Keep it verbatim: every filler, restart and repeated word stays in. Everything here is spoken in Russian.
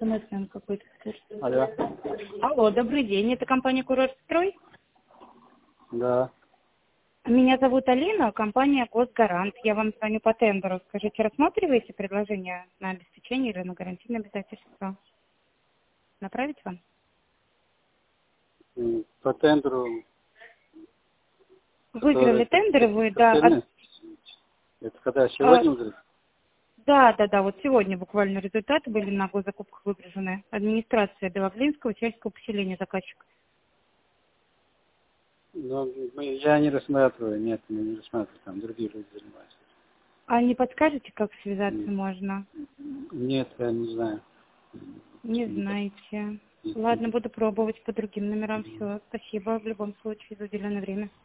бизнесмен какой-то. Алло. Алло, добрый день. Это компания «Курортстрой»? Да. Меня зовут Алина, компания «Госгарант». Я вам звоню по тендеру. Скажите, рассматриваете предложение на обеспечение или на гарантийные обязательства? Направить вам? М, По тендеру. Выиграли который- тендеры вы, да. который- от- Это когда а, сегодня уже? Да, да, да. Вот сегодня буквально результаты были на госзакупках выгружены. Администрация Белоглинского сельского поселения заказчик. Ну, мы- я не рассматриваю, нет, мы не рассматриваем, там другие люди занимаются. А не подскажете, как связаться Нет, можно? нет, я не знаю. Не Не так. знаете. Нет, Ладно, нет. буду пробовать по другим номерам. Все, спасибо в любом случае за уделенное время.